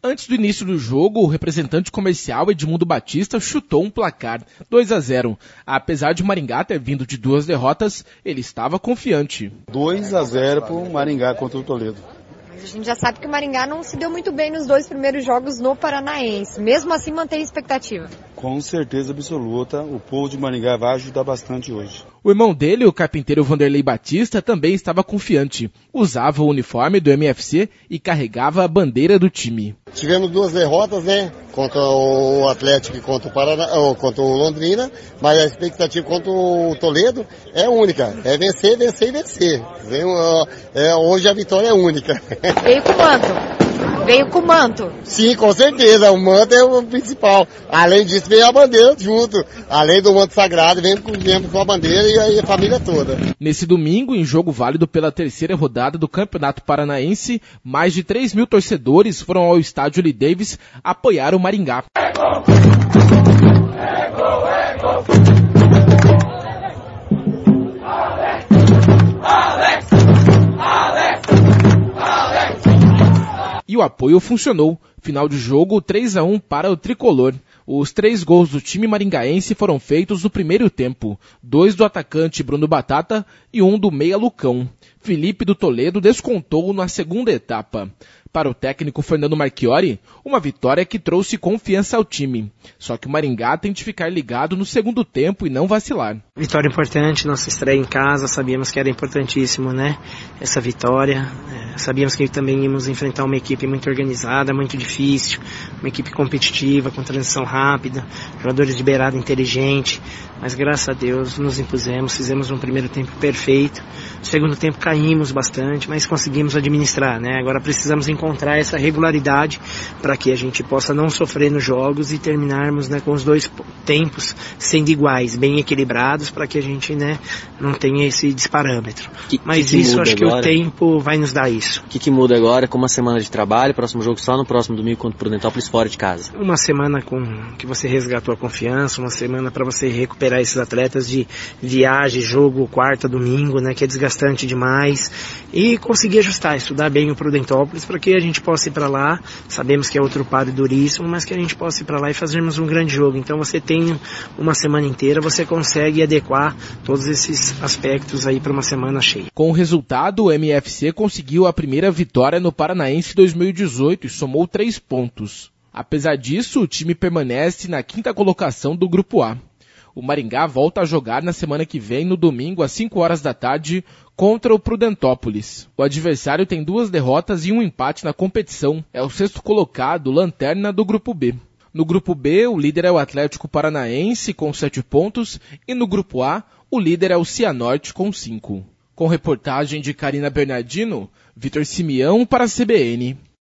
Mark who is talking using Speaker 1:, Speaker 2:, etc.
Speaker 1: Antes do início do jogo, o representante comercial Edmundo Batista chutou um placar 2-0. Apesar de Maringá ter vindo de 2 derrotas, ele estava confiante.
Speaker 2: 2-0 para o Maringá contra o Toledo.
Speaker 3: A gente já sabe que o Maringá não se deu muito bem nos 2 primeiros jogos no Paranaense. Mesmo assim, mantém a expectativa.
Speaker 2: Com certeza absoluta, o povo de Maringá vai ajudar bastante hoje.
Speaker 1: O irmão dele, o carpinteiro Vanderlei Batista, também estava confiante. Usava o uniforme do MFC e carregava a bandeira do time.
Speaker 4: Tivemos 2 derrotas, né? Contra o Atlético e contra o Londrina, mas a expectativa contra o Toledo é única. É vencer, vencer e vencer. Hoje a vitória é única.
Speaker 3: Veio com o manto.
Speaker 4: Sim, com certeza. O manto é o principal. Além disso, veio a bandeira junto. Além do manto sagrado, vem com a bandeira e a família toda.
Speaker 1: Nesse domingo, em jogo válido pela 3ª rodada do Campeonato Paranaense, mais de 3 mil torcedores foram ao estádio Lee Davis apoiar o Maringá. E o apoio funcionou. Final de jogo 3-1 para o tricolor. Os 3 gols do time maringaense foram feitos no primeiro tempo. 2 do atacante Bruno Batata e 1 do meia Lucão. Felipe do Toledo descontou na segunda etapa. Para o técnico Fernando Marchiori, uma vitória que trouxe confiança ao time. Só que o Maringá tem de ficar ligado no segundo tempo e não vacilar.
Speaker 5: Vitória importante, nossa estreia em casa, sabíamos que era importantíssimo, né? Essa vitória. Sabíamos que também íamos enfrentar uma equipe muito organizada, muito difícil, uma equipe competitiva, com transição rápida, jogadores de beirada inteligente, mas graças a Deus nos impusemos, fizemos um primeiro tempo perfeito. No segundo tempo caímos bastante, mas conseguimos administrar, né? Agora precisamos encontrar essa regularidade para que a gente possa não sofrer nos jogos e terminarmos, né, com os 2 tempos sendo iguais, bem equilibrados, para que a gente, né, não tenha esse desparâmetro. Mas isso acho que o tempo vai nos dar isso.
Speaker 6: O que muda agora com uma semana de trabalho, próximo jogo só no próximo domingo contra o Prudentópolis fora de casa?
Speaker 5: Uma semana com que você resgatou a confiança, uma semana para você recuperar esses atletas de viagem, jogo, quarta, domingo, né, que é desgastante demais, e conseguir ajustar, estudar bem o Prudentópolis para que a gente possa ir para lá. Sabemos que é outro páreo duríssimo, mas que a gente possa ir para lá e fazermos um grande jogo. Então você tem uma semana inteira, você consegue adequar todos esses aspectos aí para uma semana cheia.
Speaker 1: Com o resultado, o MFC conseguiu a primeira vitória no Paranaense 2018 e somou 3 pontos. Apesar disso, o time permanece na 5ª colocação do Grupo A. O Maringá volta a jogar na semana que vem, no domingo, às 5 horas da tarde, contra o Prudentópolis. O adversário tem 2 derrotas e 1 empate na competição. É o 6º colocado, lanterna do Grupo B. No Grupo B, o líder é o Atlético Paranaense, com 7 pontos, e no Grupo A, o líder é o Cianorte, com 5. Com reportagem de Karina Bernardino, Vitor Simeão para a CBN.